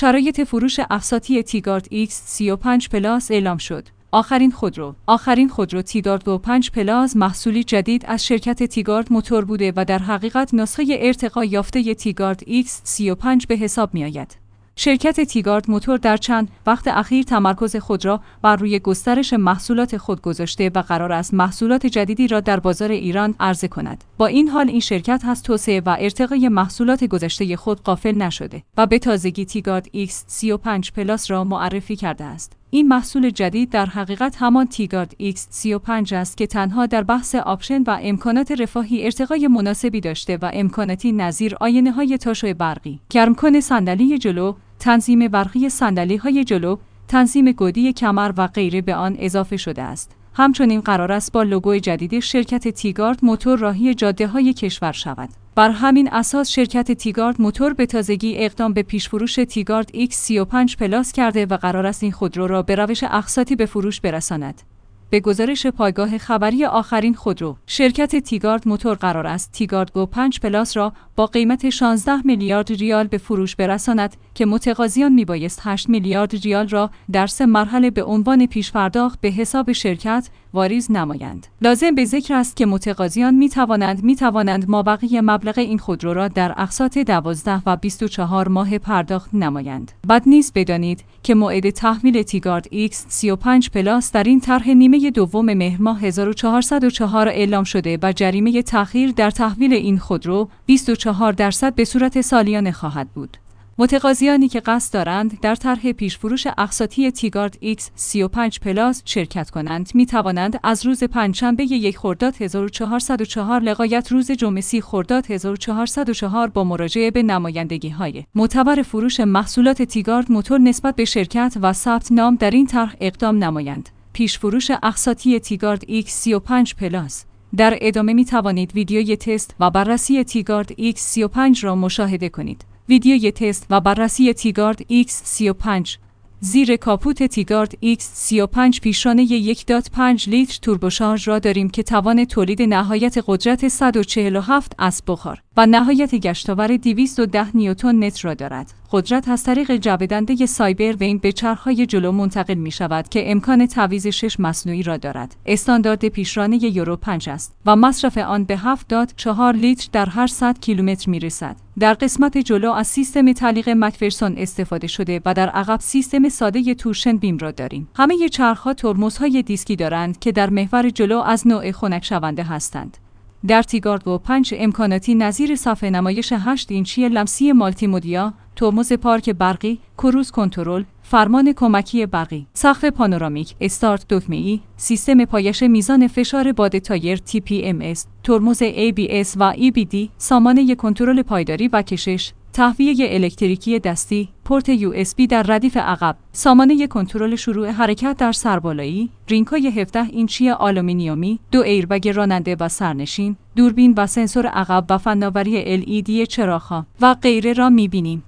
شرایط فروش اقساطی تیگارد X35 پلاس اعلام شد. آخرین خودرو تیگارد 5 پلاس محصولی جدید از شرکت تیگارد موتور بوده و در حقیقت نسخه ارتقا یافته تیگارد X35 به حساب می آید. شرکت تیگارد موتور در چند وقت اخیر تمرکز خود را بر روی گسترش محصولات خود گذاشته و قرار است محصولات جدیدی را در بازار ایران عرضه کند. با این حال این شرکت از توسعه و ارتقای محصولات گذشته خود غافل نشده و به تازگی تیگارد X35 پلاس را معرفی کرده است. این محصول جدید در حقیقت همان تیگارد X35 است که تنها در بحث آپشن و امکانات رفاهی ارتقای مناسبی داشته و امکاناتی نظیر آینه‌های تاشو برقی، گرمکن صندلی جلو، تنظیم برقی صندلی‌های جلو، تنظیم گودی کمر و غیره به آن اضافه شده است. همچنین قرار است با لوگوی جدید شرکت تیگارد موتور راهی جاده‌های کشور شود. بر همین اساس شرکت تیگارد موتور به تازگی اقدام به پیشفروش تیگارد X35 پلاس کرده و قرار است این خودرو را به روش اقساطی به فروش برساند. به گزارش پایگاه خبری آخرین خودرو، شرکت تیگارد موتور قرار است تیگارد 5 پلاس را با قیمت 16 میلیارد ریال به فروش برساند که متقاضیان میبایست 8 میلیارد ریال را در 3 مرحله به عنوان پیش پرداخت به حساب شرکت واریز نمایند. لازم به ذکر است که متقاضیان میتوانند مابقی مبلغ این خودرو را در اقساط 12 و 24 ماه پرداخت نمایند. بد نیست بدانید که موعد تحویل تیگارد X35 پلاس در این طرح نیمه دوم مهر ماه 1404 اعلام شده و جریمه تأخیر در تحویل این خودرو 24% به صورت سالیانه خواهد بود. متقاضیانی که قصد دارند در طرح پیشفروش اقساطی تیگارد X35 پلاس شرکت کنند می توانند از روز پنجشنبه 1 خرداد 1404 لغایت روز جمعه 30 خرداد 1404 با مراجعه به نمایندگی‌های معتبر فروش محصولات تیگارد موتور نسبت به شرکت و ثبت نام در این طرح اقدام نمایند. پیشفروش اقساطی تیگارد X35 پلاس. در ادامه می توانید ویدیوی تست و بررسی تیگارد X35 را مشاهده کنید. ویدیوی تست و بررسی تیگارد X35. زیر کاپوت تیگارد X35 پیشرانه 1.5 لیتر توربوشارژ را داریم که توان تولید نهایت قدرت 147 اسب بخار و نهایت گشتاور 210 نیوتن متر را دارد. قدرت از طریق جویدنده سایبر وین به چرخهای جلو منتقل می شود که امکان تعویض 6 مصنوعی را دارد. استاندارد پیشرانه یورو 5 است و مصرف آن به 7.4 لیتر در هر 100 کیلومتر می رسد. در قسمت جلو از سیستم تعلیق مکفرسون استفاده شده و در عقب سیستم ساده تورشن بیم را داریم. همه چرخها ترمزهای دیسکی دارند که در محور جلو از نوع خنک شونده هستند. در تیگارد 5 امکاناتی نظیر صفحه نمایش 8 اینچی لمسی مالتی مدیا، ترمز پارک برقی، کروز کنترل، فرمان کمکی برقی، سقف پانورامیک، استارت دکمه‌ای، سیستم پایش میزان فشار باد تایر TPMS، ترمز ABS و EBD، سامانه کنترل پایداری و کشش، تهویه الکتریکی دستی، پورت USB در ردیف عقب، سامانه کنترل شروع حرکت در سربالایی، رینگ‌های 17 اینچی آلومینیومی، 2 ایربگ راننده و سرنشین، دوربین و سنسور عقب و فناوری LED چراغ‌ها و غیره را می‌بینیم.